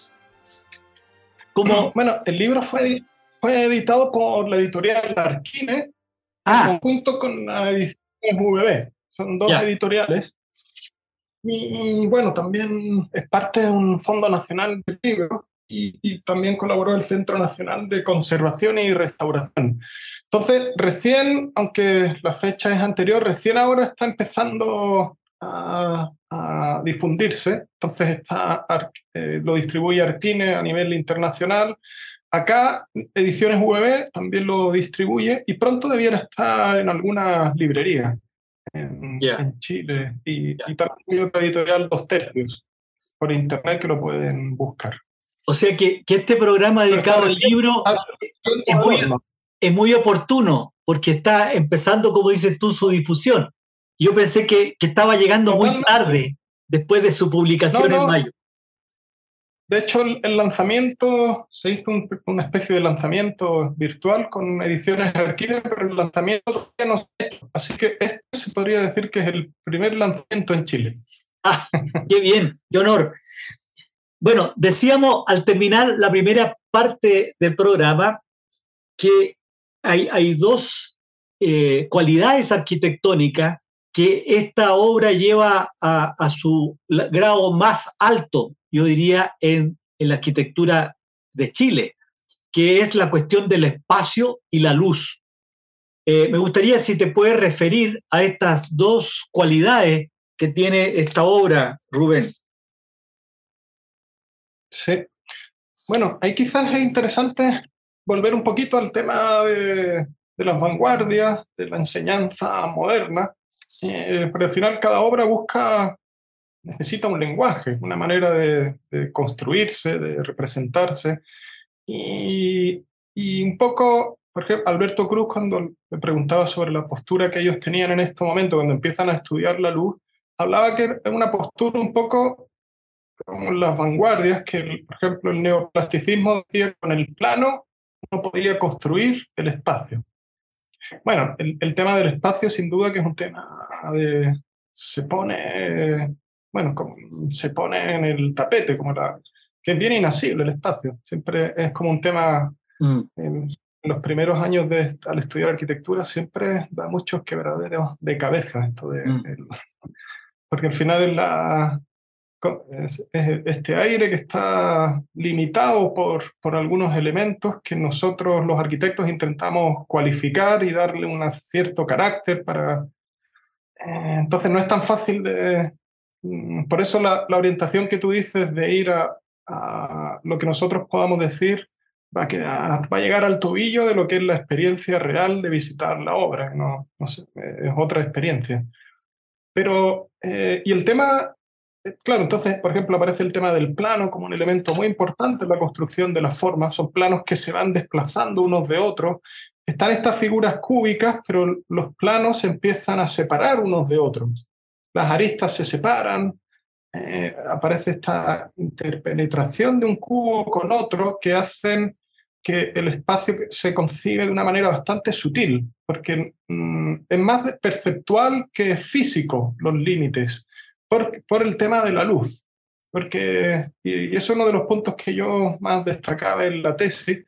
¿Cómo? Bueno, el libro fue, fue editado por la editorial Arquine, ah. en conjunto con la editorial V B. Son dos yeah. editoriales. Y, y bueno, también es parte de un Fondo Nacional del Libro y, y también colaboró el Centro Nacional de Conservación y Restauración. Entonces, recién, aunque la fecha es anterior, recién ahora está empezando a, a difundirse. Entonces está, eh, lo distribuye Arquine a nivel internacional. Acá, Ediciones V B también lo distribuye y pronto debiera estar en alguna librería en, yeah. en Chile. Y, yeah. y también hay otra editorial, Dos Tercios, por internet que lo pueden buscar. O sea que, que este programa dedicado al libro es muy, es muy oportuno, porque está empezando, como dices tú, su difusión. Yo pensé que, que estaba llegando Totalmente. muy tarde, después de su publicación no, no. en mayo. De hecho, el, el lanzamiento, se hizo un, una especie de lanzamiento virtual con Ediciones Arquine, pero el lanzamiento todavía no se ha hecho. Así que este se podría decir que es el primer lanzamiento en Chile. ¡Ah, qué bien! ¡Qué honor! Bueno, decíamos al terminar la primera parte del programa que hay, hay dos eh, cualidades arquitectónicas que esta obra lleva a, a su grado más alto, yo diría, en, en la arquitectura de Chile, que es la cuestión del espacio y la luz. Eh, me gustaría si te puedes referir a estas dos cualidades que tiene esta obra, Rubén. Sí. Bueno, ahí quizás es interesante volver un poquito al tema de, de las vanguardias, de la enseñanza moderna, eh, pero al final cada obra busca, necesita un lenguaje, una manera de, de construirse, de representarse, y, y un poco, por ejemplo, Alberto Cruz, cuando me preguntaba sobre la postura que ellos tenían en este momento, cuando empiezan a estudiar la luz, hablaba que era una postura un poco como las vanguardias, que por ejemplo el neoplasticismo decía que con el plano uno podía construir el espacio. Bueno, el, el tema del espacio sin duda que es un tema de, se pone, bueno, como, se pone en el tapete, como la, que es bien inasible el espacio, siempre es como un tema, mm. en, en los primeros años de, al estudiar arquitectura siempre da muchos quebraderos de cabeza esto de, mm. el, porque al final es la Es, es este aire que está limitado por, por algunos elementos que nosotros los arquitectos intentamos cualificar y darle un cierto carácter para... Eh, entonces no es tan fácil de... Por eso la, la orientación que tú dices de ir a, a lo que nosotros podamos decir va a, quedar, va a llegar al tobillo de lo que es la experiencia real de visitar la obra. No, no sé, es otra experiencia. Pero, eh, y el tema... Claro, entonces, por ejemplo, aparece el tema del plano como un elemento muy importante en la construcción de las formas. Son planos que se van desplazando unos de otros. Están estas figuras cúbicas, pero los planos se empiezan a separar unos de otros. Las aristas se separan. Eh, aparece esta interpenetración de un cubo con otro que hacen que el espacio se concibe de una manera bastante sutil, porque mm, es más perceptual que físico los límites, por, por el tema de la luz. Porque, y eso es uno de los puntos que yo más destacaba en la tesis,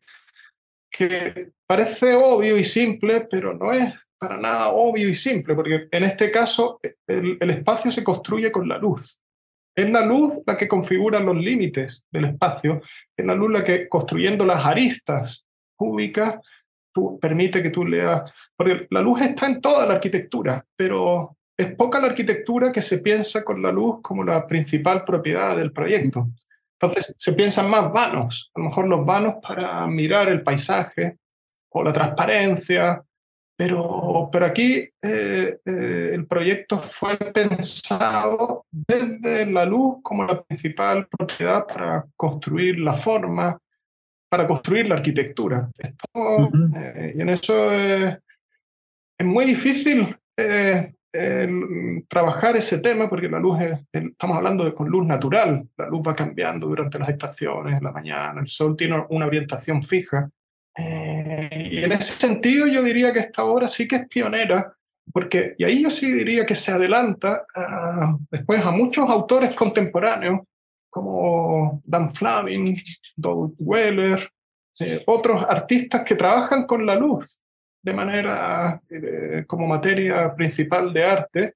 que parece obvio y simple, pero no es para nada obvio y simple, porque en este caso el, el espacio se construye con la luz. Es la luz la que configura los límites del espacio, es la luz la que, construyendo las aristas cúbicas, tú, permite que tú leas, porque la luz está en toda la arquitectura, pero es poca la arquitectura que se piensa con la luz como la principal propiedad del proyecto. Entonces se piensan más vanos, a lo mejor los vanos para mirar el paisaje o la transparencia, pero, pero aquí eh, eh, el proyecto fue pensado desde la luz como la principal propiedad para construir la forma, para construir la arquitectura. Esto, Uh-huh. eh, y en eso es, es muy difícil eh, el, trabajar ese tema, porque la luz es, el, estamos hablando de con luz natural, la luz va cambiando durante las estaciones, la mañana, el sol tiene una orientación fija. Eh, y en ese sentido yo diría que esta obra sí que es pionera, porque, y ahí yo sí diría que se adelanta a, después a muchos autores contemporáneos, como Dan Flavin, Doug Weller, eh, otros artistas que trabajan con la luz de manera eh, como materia principal de arte,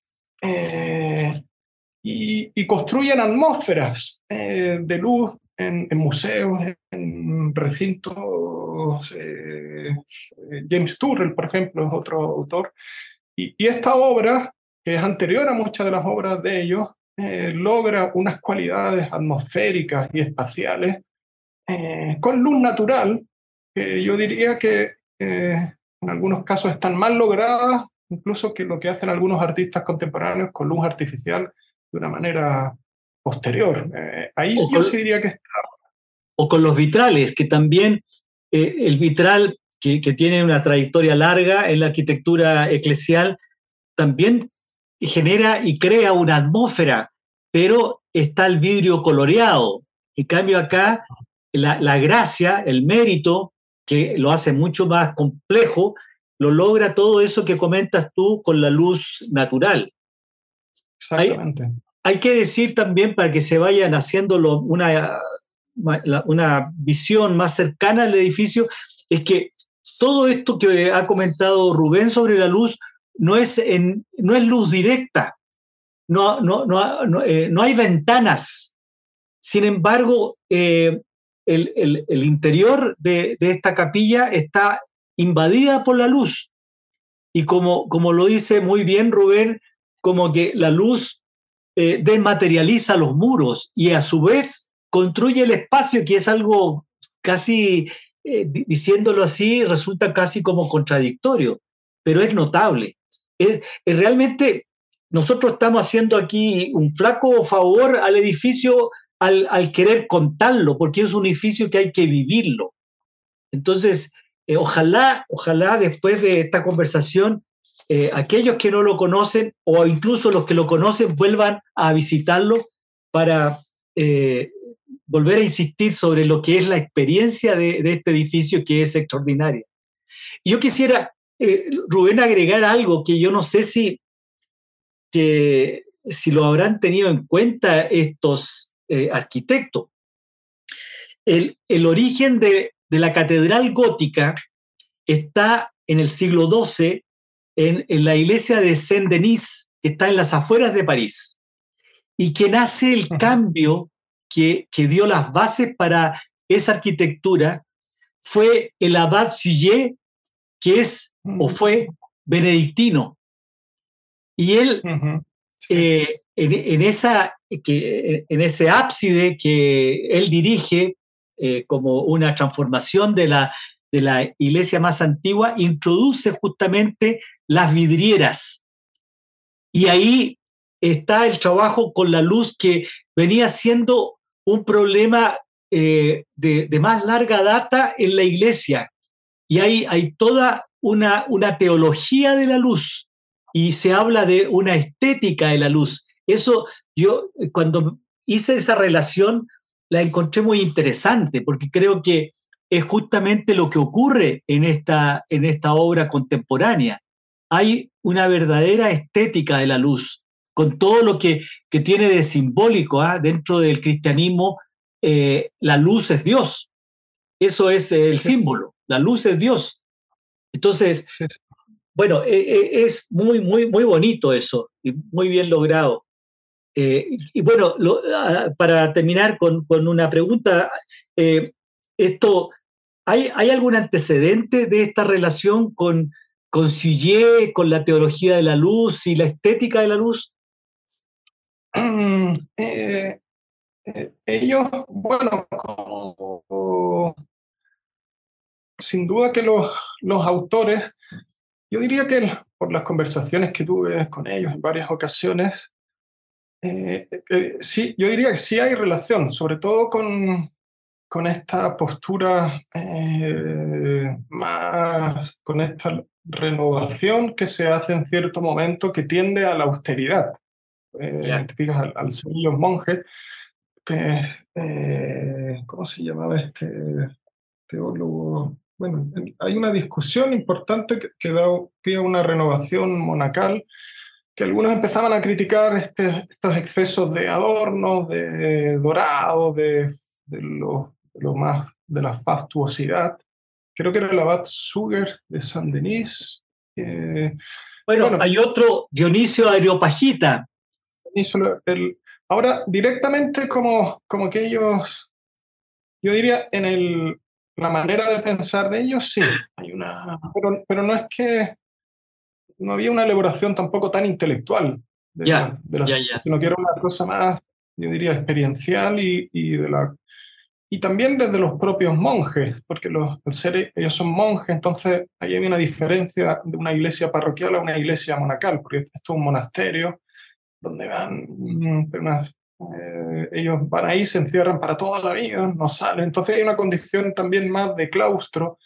eh, y, y construyen atmósferas eh, de luz en, en museos, en recintos. eh, James Turrell, por ejemplo, es otro autor, y, y esta obra, que es anterior a muchas de las obras de ellos, eh, logra unas cualidades atmosféricas y espaciales eh, con luz natural, que yo diría que eh, en algunos casos están más logradas incluso que lo que hacen algunos artistas contemporáneos con luz artificial de una manera posterior. Eh, ahí O yo con, sí diría que está. o con los vitrales, que también eh, el vitral, que, que tiene una trayectoria larga en la arquitectura eclesial, también genera y crea una atmósfera, pero está el vidrio coloreado. En cambio acá, la, la gracia, el mérito, que lo hace mucho más complejo, lo logra todo eso que comentas tú con la luz natural. Exactamente. Hay, hay que decir también, para que se vayan haciendo una, una visión más cercana al edificio, es que todo esto que ha comentado Rubén sobre la luz no es, en, no es luz directa, no, no, no, no, eh, no hay ventanas. Sin embargo, eh, el, el, el interior de, de esta capilla está invadida por la luz. Y como, como lo dice muy bien Rubén, como que la luz eh, desmaterializa los muros y a su vez construye el espacio, que es algo casi, eh, diciéndolo así, resulta casi como contradictorio, pero es notable. Es, es realmente, nosotros estamos haciendo aquí un flaco favor al edificio al, al querer contarlo, porque es un edificio que hay que vivirlo. Entonces, eh, ojalá, ojalá después de esta conversación, eh, aquellos que no lo conocen o incluso los que lo conocen vuelvan a visitarlo para eh, volver a insistir sobre lo que es la experiencia de, de este edificio, que es extraordinaria. Y yo quisiera, eh, Rubén, agregar algo que yo no sé si, que, si lo habrán tenido en cuenta estos eh, arquitectos. El, el origen de, de la catedral gótica está en el siglo doce en, en la iglesia de Saint-Denis, que está en las afueras de París, y quien hace el cambio que, que dio las bases para esa arquitectura fue el abad Suger, que es o fue benedictino. Y él, uh-huh. sí. eh, en, en, esa, que, en ese ábside que él dirige eh, como una transformación de la, de la iglesia más antigua, introduce justamente las vidrieras. Y ahí está el trabajo con la luz, que venía siendo un problema eh, de, de más larga data en la iglesia. Y hay, hay toda una, una teología de la luz, y se habla de una estética de la luz. Eso, yo cuando hice esa relación la encontré muy interesante, porque creo que es justamente lo que ocurre en esta, en esta obra contemporánea. Hay una verdadera estética de la luz, con todo lo que, que tiene de simbólico, ¿eh? Dentro del cristianismo, eh, la luz es Dios. Eso es el Sí, símbolo, la luz es Dios. Entonces, sí. bueno, eh, es muy, muy, muy bonito eso, y muy bien logrado. Eh, y bueno, lo, para terminar con, con una pregunta, eh, esto, ¿hay, ¿hay algún antecedente de esta relación con, con Sieyès, con la teología de la luz y la estética de la luz? Mm, eh, eh, ellos, bueno, como, sin duda que los, los autores, yo diría que por las conversaciones que tuve con ellos en varias ocasiones, eh, eh, sí, yo diría que sí hay relación, sobre todo con, con esta postura eh, más, con esta renovación que se hace en cierto momento que tiende a la austeridad. Eh, Ya. te fijas al, al ser los monjes, que, eh, ¿cómo se llamaba este teólogo? Bueno, hay una discusión importante que, que da pie a una renovación monacal, que algunos empezaban a criticar este, estos excesos de adornos, de dorado, de, de, lo, de lo más, de la fastuosidad. Creo que era el abad Suger de Saint-Denis. Eh, Bueno, bueno, hay otro, Dionisio Areopagita. hizo el, ahora directamente como, como que ellos, yo diría, en el, la manera de pensar de ellos, sí, hay una, pero, pero no es que no había una elaboración tampoco tan intelectual de Ya, la, de la ya, ya. sino que era una cosa más, yo diría, experiencial y, y, de la, y también desde los propios monjes, porque los, el ser, ellos son monjes, entonces ahí hay una diferencia de una iglesia parroquial a una iglesia monacal, porque esto es un monasterio donde van, mm, unas, eh, ellos van ahí, se encierran para toda la vida, no salen, entonces hay una condición también más de claustro,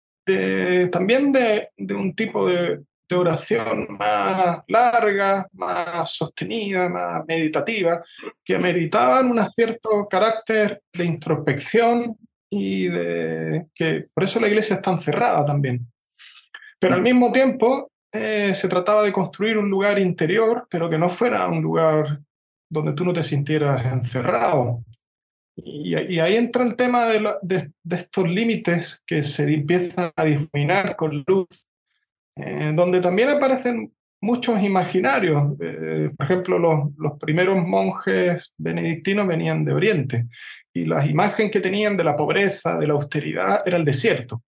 de, también de, de un tipo de, de oración más larga, más sostenida, más meditativa, que ameritaban un cierto carácter de introspección y de que por eso la iglesia está encerrada también. Pero al mismo tiempo eh, se trataba de construir un lugar interior, pero que no fuera un lugar donde tú no te sintieras encerrado. Y, y ahí entra el tema de, la, de, de estos límites que se empiezan a difuminar con luz, eh, donde también aparecen muchos imaginarios. Eh, por ejemplo, los, los primeros monjes benedictinos venían de Oriente y la imagen que tenían de la pobreza, de la austeridad, era el desierto.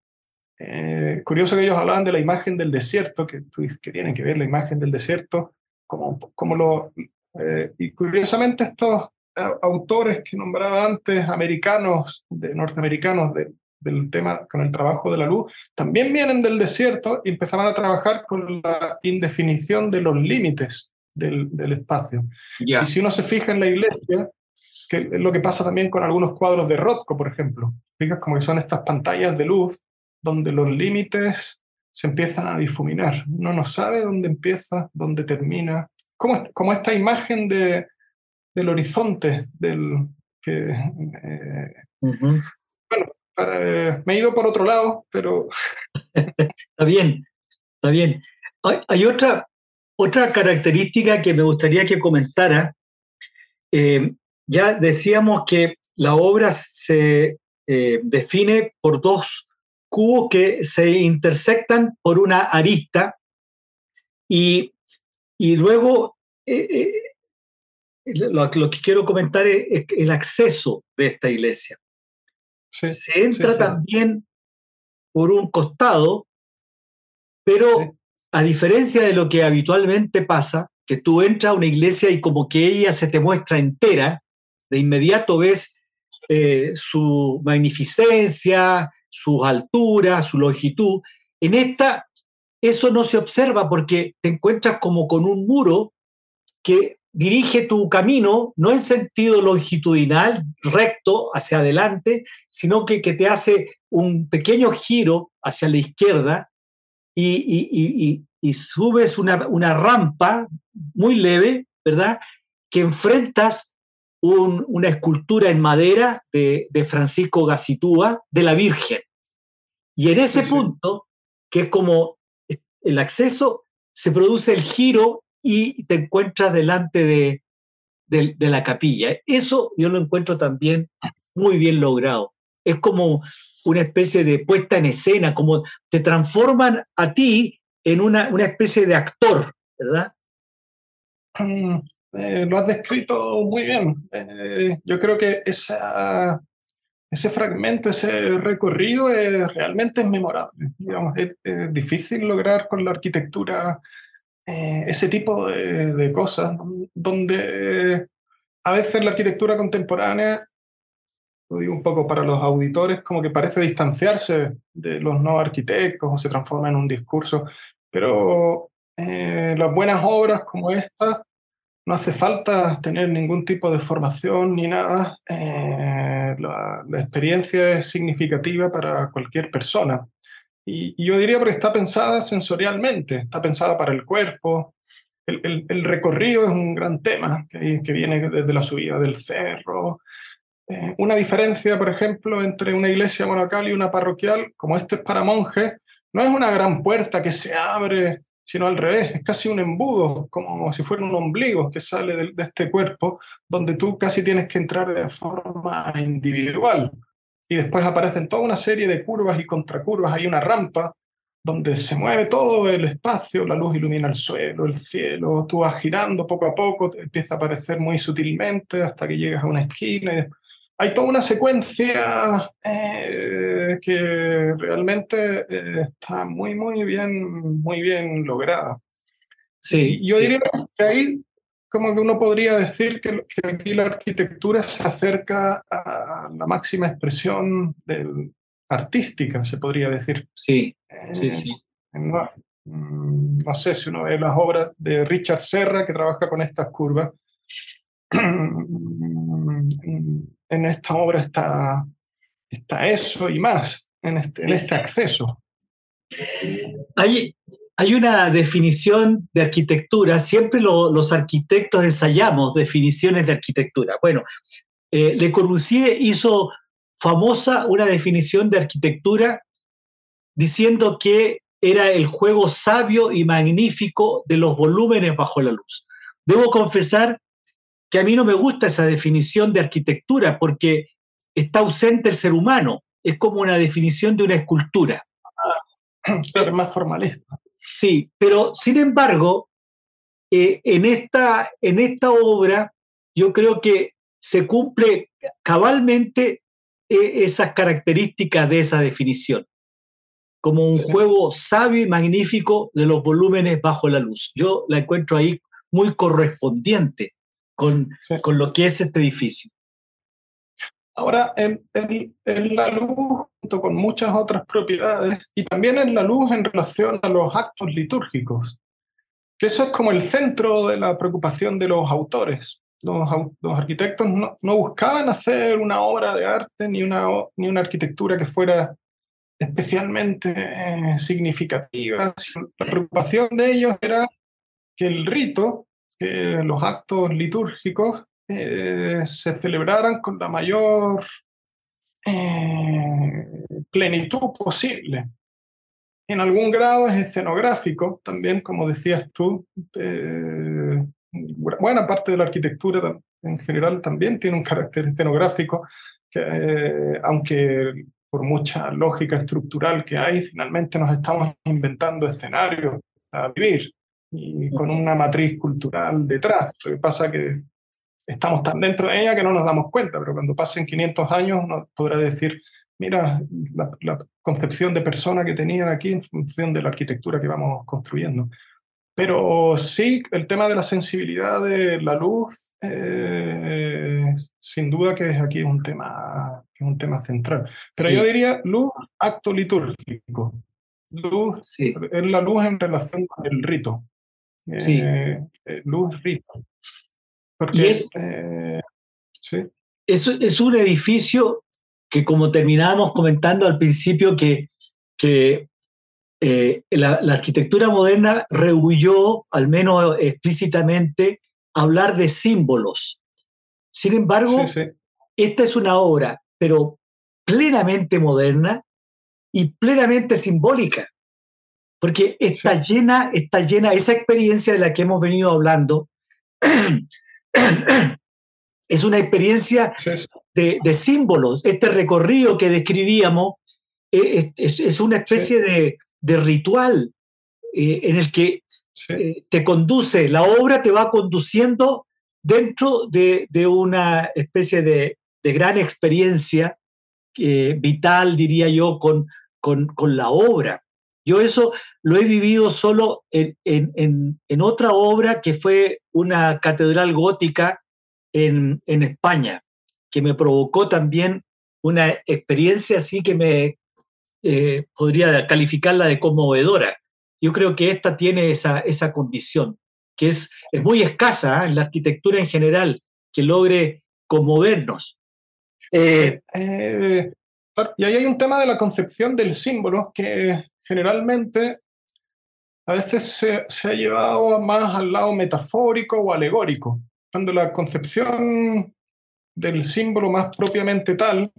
Eh, curioso que ellos hablaban de la imagen del desierto, que, que tienen que ver la imagen del desierto, como, como lo, eh, y curiosamente estos autores que nombraba antes, americanos, de, norteamericanos, de, del tema con el trabajo de la luz, también vienen del desierto y empezaban a trabajar con la indefinición de los límites del, del espacio. Ya. Y si uno se fija en la iglesia, que es lo que pasa también con algunos cuadros de Rothko, por ejemplo, fijas como que son estas pantallas de luz donde los límites se empiezan a difuminar. Uno no sabe dónde empieza, dónde termina. Como, como esta imagen de, del horizonte, del que... Eh, Uh-huh. bueno, para, eh, me he ido por otro lado, pero... Está bien, está bien. Hay, hay otra, otra característica que me gustaría que comentara. Eh, ya decíamos que la obra se eh, define por dos cubos que se intersectan por una arista y, y luego eh, eh, lo, lo, que quiero comentar es, es el acceso de esta iglesia. Sí, se entra sí, sí. también por un costado, pero sí. A diferencia de lo que habitualmente pasa, que tú entras a una iglesia y como que ella se te muestra entera, de inmediato ves eh, su magnificencia, sus alturas, su longitud. En esta, eso no se observa porque te encuentras como con un muro que dirige tu camino, no en sentido longitudinal, recto, hacia adelante, sino que, que te hace un pequeño giro hacia la izquierda y, y, y, y subes una, una rampa muy leve, ¿verdad?, que enfrentas un, una escultura en madera de, de Francisco Gacitúa de la Virgen. Y en ese sí, punto, que es como el acceso, se produce el giro y te encuentras delante de, de, de la capilla. Eso yo lo encuentro también muy bien logrado. Es como una especie de puesta en escena, como te transforman a ti en una, una especie de actor, ¿verdad? Mm, eh, lo has descrito muy bien. Eh, yo creo que esa, ese fragmento, ese recorrido es, realmente es memorable. Digamos, es, es difícil lograr con la arquitectura eh, ese tipo de, de cosas, donde eh, a veces la arquitectura contemporánea, lo digo un poco para los auditores, como que parece distanciarse de los no arquitectos o se transforma en un discurso, pero eh, las buenas obras como esta no hace falta tener ningún tipo de formación ni nada. Eh, la, la experiencia es significativa para cualquier persona. Y, y yo diría porque está pensada sensorialmente, está pensada para el cuerpo. El, el, el recorrido es un gran tema que, que viene desde la subida del cerro. Eh, una diferencia, por ejemplo, entre una iglesia monacal y una parroquial, como esto es para monjes, no es una gran puerta que se abre, sino al revés, es casi un embudo, como si fuera un ombligo que sale de, de este cuerpo, donde tú casi tienes que entrar de forma individual. Y después aparecen toda una serie de curvas y contracurvas, hay una rampa donde se mueve todo el espacio, la luz ilumina el suelo, el cielo, tú vas girando poco a poco, te empieza a aparecer muy sutilmente hasta que llegas a una esquina. Y hay toda una secuencia eh, que realmente eh, está muy, muy bien, muy bien lograda. Sí, y yo sí. diría que ahí como que uno podría decir que, que aquí la arquitectura se acerca a la máxima expresión del, artística, se podría decir. Sí, eh, sí, sí. No, no sé si uno ve las obras de Richard Serra, que trabaja con estas curvas. En esta obra está, está eso y más, en este, Sí, en este sí. acceso. Hay, hay una definición de arquitectura, siempre lo, los arquitectos ensayamos definiciones de arquitectura. Bueno, eh, Le Corbusier hizo famosa una definición de arquitectura diciendo que era el juego sabio y magnífico de los volúmenes bajo la luz. Debo confesar que a mí no me gusta esa definición de arquitectura porque está ausente el ser humano. Es como una definición de una escultura. Pero más formalista. Sí, pero sin embargo, eh, en, esta, en esta obra yo creo que se cumple cabalmente eh, esas características de esa definición, como un sí. juego sabio y magnífico de los volúmenes bajo la luz. Yo la encuentro ahí muy correspondiente con, sí. con lo que es este edificio. Ahora, en, en, en la luz, junto con muchas otras propiedades, y también en la luz en relación a los actos litúrgicos, que eso es como el centro de la preocupación de los autores. Los, los arquitectos no, no buscaban hacer una obra de arte ni una, ni una arquitectura que fuera especialmente eh, significativa. La preocupación de ellos era que el rito, que los actos litúrgicos, eh, se celebraran con la mayor eh, plenitud posible. En algún grado es escenográfico, también, como decías tú. Eh, buena parte de la arquitectura en general también tiene un carácter escenográfico, que, eh, aunque por mucha lógica estructural que hay, finalmente nos estamos inventando escenarios a vivir y con una matriz cultural detrás. Lo que pasa es que estamos tan dentro de ella que no nos damos cuenta, pero cuando pasen quinientos años uno podrá decir, mira, la, la concepción de persona que tenían aquí en función de la arquitectura que vamos construyendo. Pero sí, el tema de la sensibilidad de la luz, eh, sin duda que es aquí un tema, que es un tema central. Pero sí. Yo diría luz, acto litúrgico. Luz, sí. Es la luz en relación con el rito. Sí. Eh, luz, rito. Porque y es, eh, ¿sí? es, es un edificio que, como terminábamos comentando al principio, que, que eh, la, la arquitectura moderna rehuyó, al menos explícitamente, hablar de símbolos. Sin embargo, sí, sí. esta es una obra, pero plenamente moderna y plenamente simbólica, porque está Sí. llena, está llena, esa experiencia de la que hemos venido hablando, es una experiencia Sí, sí. de, de símbolos. Este recorrido que describíamos es, es, es una especie Sí. de, de ritual eh, en el que Sí. eh, te conduce, la obra te va conduciendo dentro de, de una especie de, de gran experiencia eh, vital, diría yo, con, con, con la obra. Yo eso lo he vivido solo en, en, en, en otra obra que fue una catedral gótica en, en España, que me provocó también una experiencia así que me eh, podría calificarla de conmovedora. Yo creo que esta tiene esa, esa condición, que es, es muy escasa ¿eh? en la arquitectura en general, que logre conmovernos. Sí. Eh, Eh, claro, y ahí hay un tema de la concepción del símbolo que generalmente a veces se, se ha llevado más al lado metafórico o alegórico, cuando la concepción del símbolo más propiamente tal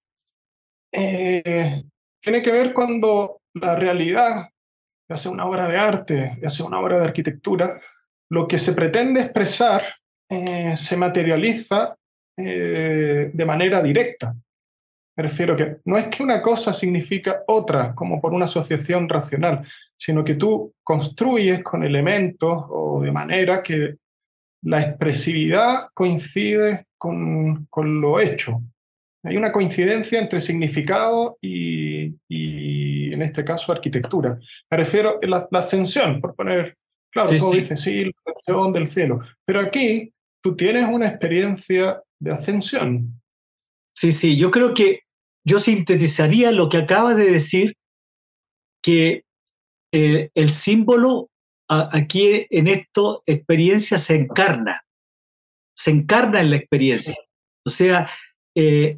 eh, tiene que ver cuando la realidad, ya sea una obra de arte, ya sea una obra de arquitectura, lo que se pretende expresar eh, se materializa eh, de manera directa. Me refiero que no es que una cosa significa otra, como por una asociación racional, sino que tú construyes con elementos o de manera que la expresividad coincide con, con lo hecho. Hay una coincidencia entre significado y, y, en este caso, arquitectura. Me refiero a la, la ascensión, por poner, claro, sí, todos sí, dicen, sí, la ascensión del cielo, pero aquí tú tienes una experiencia de ascensión. sí, sí. Yo creo que yo sintetizaría lo que acabas de decir, que eh, el símbolo a, aquí en esta experiencia se encarna, se encarna en la Sí. experiencia. O sea, eh,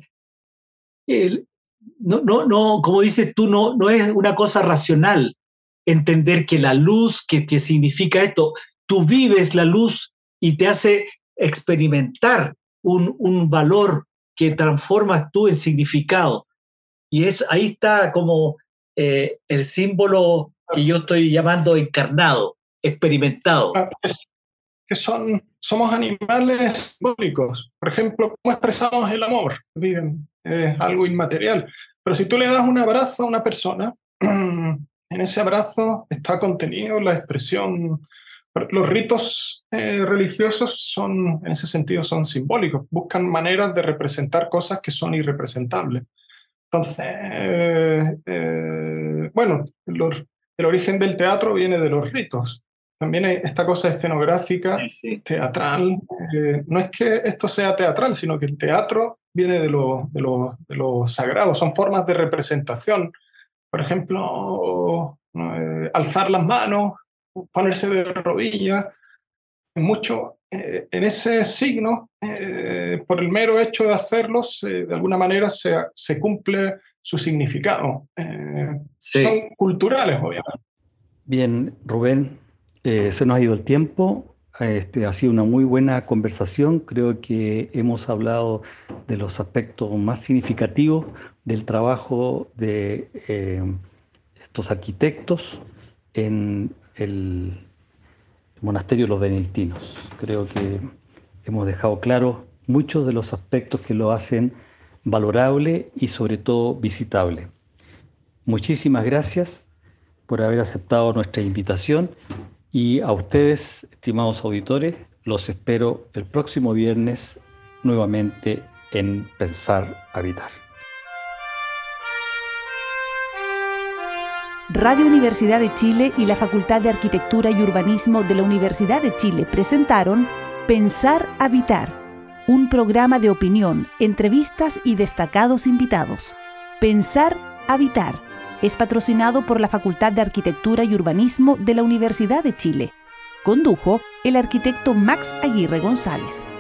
el, no, no, no, como dices tú, no, no es una cosa racional entender que la luz, que, que significa esto, tú vives la luz y te hace experimentar un, un valor que transformas tú en significado. Y es, ahí está como eh, el símbolo que yo estoy llamando encarnado, experimentado. Que son, somos animales simbólicos. Por ejemplo, ¿cómo expresamos el amor? Bien, es algo inmaterial. Pero si tú le das un abrazo a una persona, en ese abrazo está contenido la expresión. Los ritos eh, religiosos son, en ese sentido, son simbólicos. Buscan maneras de representar cosas que son irrepresentables. Entonces, eh, eh, bueno, los, el origen del teatro viene de los ritos. También hay esta cosa escenográfica, Sí, sí. teatral. Eh, no es que esto sea teatral, sino que el teatro viene de lo, de, lo, de lo sagrado, son formas de representación. Por ejemplo, eh, alzar las manos, ponerse de rodillas, mucho eh, en ese signo, eh, por el mero hecho de hacerlos, eh, de alguna manera se, se cumple su significado. Eh, Sí. son culturales, obviamente. Bien, Rubén, eh, se nos ha ido el tiempo. Este, ha sido una muy buena conversación. Creo que hemos hablado de los aspectos más significativos del trabajo de eh, estos arquitectos en el monasterio de los benedictinos. Creo que hemos dejado claros muchos de los aspectos que lo hacen valorable y sobre todo visitable. Muchísimas gracias por haber aceptado nuestra invitación y a ustedes, estimados auditores, los espero el próximo viernes nuevamente en Pensar Habitar. Radio Universidad de Chile y la Facultad de Arquitectura y Urbanismo de la Universidad de Chile presentaron Pensar Habitar, un programa de opinión, entrevistas y destacados invitados. Pensar Habitar es patrocinado por la Facultad de Arquitectura y Urbanismo de la Universidad de Chile. Condujo el arquitecto Max Aguirre González.